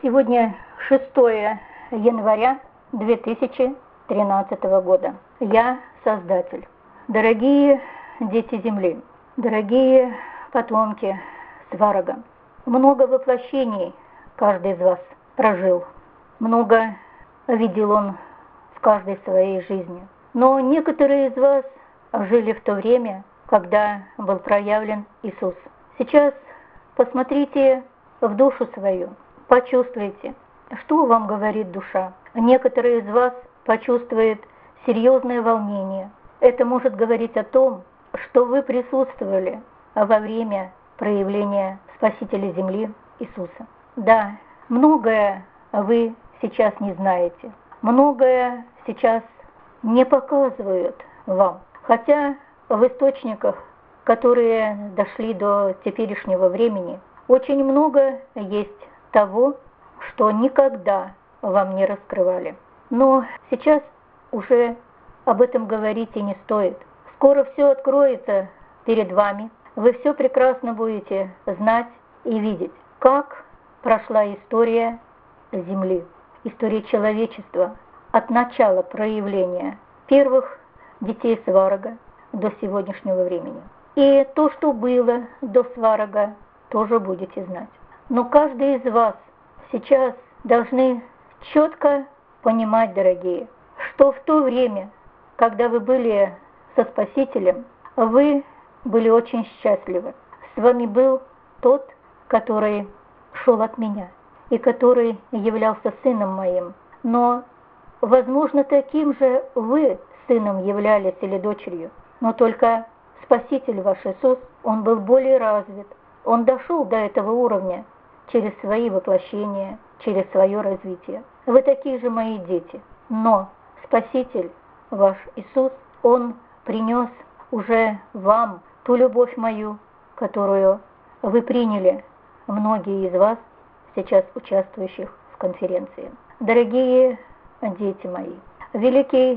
Сегодня 6 января 2013 года. Я Создатель. Дорогие дети Земли, дорогие потомки Сварога, много воплощений каждый из вас прожил, много видел он в каждой своей жизни. Но некоторые из вас жили в то время, когда был проявлен Иисус. Сейчас посмотрите в душу свою, почувствуйте, что вам говорит душа. Некоторые из вас почувствуют серьезное волнение. Это может говорить о том, что вы присутствовали во время проявления Спасителя Земли Иисуса. Да, многое вы сейчас не знаете, многое сейчас не показывают вам. Хотя в источниках, которые дошли до теперешнего времени, очень много есть того, что никогда вам не раскрывали. Но сейчас уже об этом говорить и не стоит. Скоро все откроется перед вами. Вы все прекрасно будете знать и видеть, как прошла история Земли, история человечества от начала проявления первых детей Сварога до сегодняшнего времени. И то, что было до Сварога, тоже будете знать. Но каждый из вас сейчас должны четко понимать, дорогие, что в то время, когда вы были со Спасителем, вы были очень счастливы. С вами был тот, который шел от меня и который являлся сыном моим. Но, возможно, таким же вы сыном являлись или дочерью, но только Спаситель ваш Иисус, Он был более развит. Он дошел до этого уровня через свои воплощения, через свое развитие. Вы такие же мои дети. Но Спаситель ваш Иисус, Он принес уже вам ту любовь мою, которую вы приняли, многие из вас, сейчас участвующих в конференции. Дорогие дети мои, великий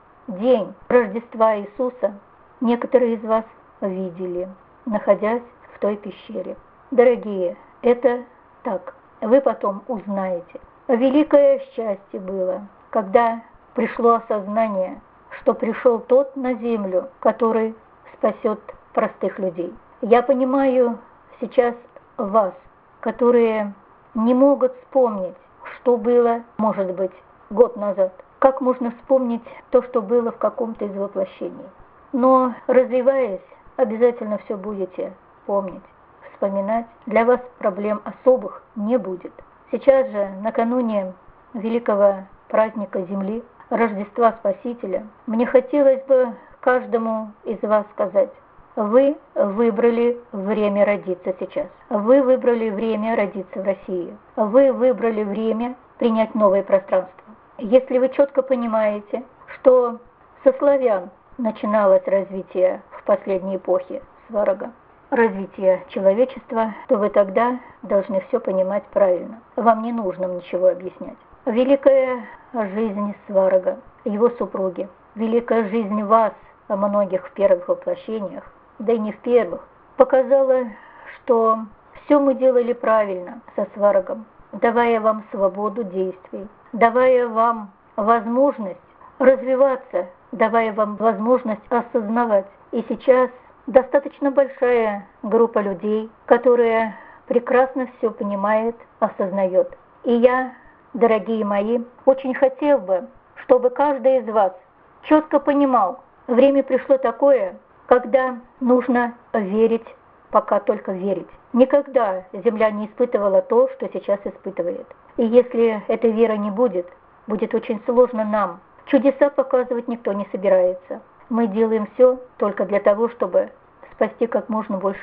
день Рождества Иисуса некоторые из вас видели, находясь в той пещере. Дорогие, это так, вы потом узнаете. Великое счастье было, когда пришло осознание, что пришел тот на землю, который спасет простых людей. Я понимаю сейчас вас, которые не могут вспомнить, что было, может быть, год назад. Как можно вспомнить то, что было в каком-то из воплощений? Но, развиваясь, обязательно все будете помнить, вспоминать. Для вас проблем особых не будет. Сейчас же, накануне великого праздника Земли, Рождества Спасителя, мне хотелось бы каждому из вас сказать: вы выбрали время родиться сейчас. Вы выбрали время родиться в России. Вы выбрали время принять новое пространство. Если вы четко понимаете, что со славян начиналось развитие в последней эпохе Сварога, развитие человечества, то вы тогда должны все понимать правильно. Вам не нужно ничего объяснять. Великая жизнь Сварога, его супруги, великая жизнь вас, многих в первых воплощениях, да и не в первых, показала, что все мы делали правильно со Сварогом, давая вам свободу действий, давая вам возможность развиваться, давая вам возможность осознавать. И сейчас достаточно большая группа людей, которая прекрасно все понимает, осознает. И я, дорогие мои, очень хотел бы, чтобы каждый из вас четко понимал, время пришло такое, когда нужно верить, пока только верить. Никогда Земля не испытывала то, что сейчас испытывает. И если этой веры не будет, будет очень сложно нам. Чудеса показывать никто не собирается. Мы делаем все только для того, чтобы спасти как можно больше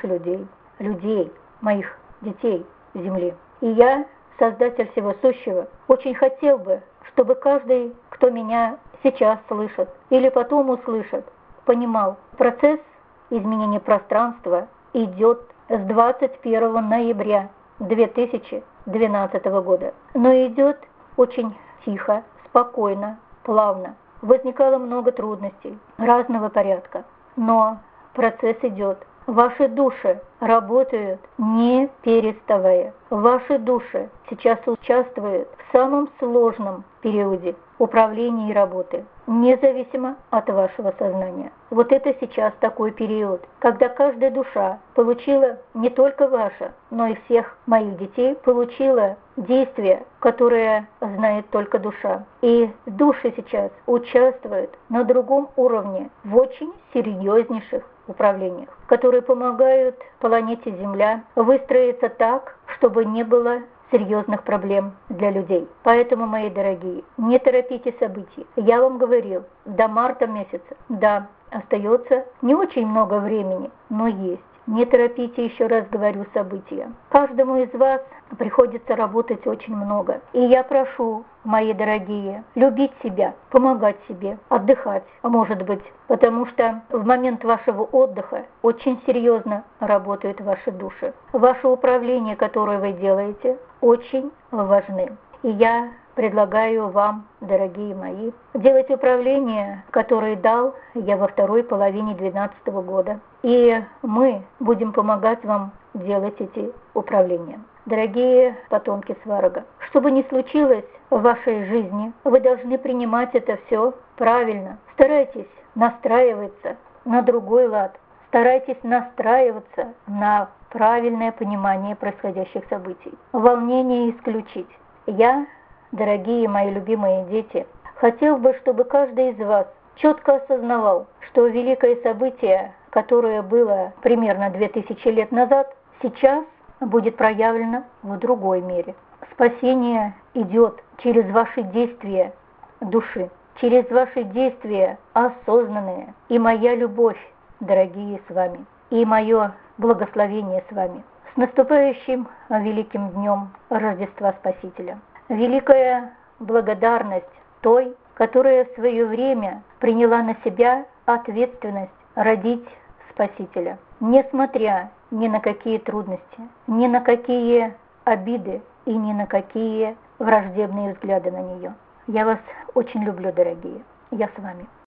людей, моих детей Земли. И я, Создатель всего сущего, очень хотел бы, чтобы каждый, кто меня сейчас слышит или потом услышит, понимал, процесс изменения пространства идет с 21 ноября 2012 года. Но идет очень тихо, спокойно, плавно. Возникало много трудностей разного порядка, но процесс идет. Ваши души работают не переставая. Ваши души сейчас участвуют в самом сложном периоде управления и работы, независимо от вашего сознания. Вот это сейчас такой период, когда каждая душа получила, не только ваша, но и всех моих детей, получила действие, которое знает только душа. И души сейчас участвуют на другом уровне, в очень серьезнейших управлениях, которые помогают планете Земля выстроиться так, чтобы не было серьезных проблем для людей. Поэтому, мои дорогие, не торопите события. Я вам говорил, до марта месяца, да, остается не очень много времени, но есть. Не торопите, еще раз говорю, события. Каждому из вас приходится работать очень много. И я прошу, мои дорогие, любить себя, помогать себе, отдыхать, может быть, потому что в момент вашего отдыха очень серьезно работают ваши души. Ваше управление, которое вы делаете, очень важны. И я предлагаю вам, дорогие мои, делать управление, которое дал я во второй половине 2012 года. И мы будем помогать вам делать эти управления. Дорогие потомки Сварога, что бы ни случилось в вашей жизни, вы должны принимать это все правильно. Старайтесь настраиваться на другой лад. Старайтесь настраиваться на правильное понимание происходящих событий. Волнение исключить. Я, дорогие мои любимые дети, хотел бы, чтобы каждый из вас четко осознавал, что великое событие, которое было примерно 2000 лет назад, сейчас будет проявлено в другой мере. Спасение идет через ваши действия души, через ваши действия осознанные. И моя любовь, дорогие, с вами, и мое благословение с вами. С наступающим великим днем Рождества Спасителя. Великая благодарность той, которая в свое время приняла на себя ответственность родить Спасителя, несмотря ни на какие трудности, ни на какие обиды и ни на какие враждебные взгляды на нее. Я вас очень люблю, дорогие. Я с вами.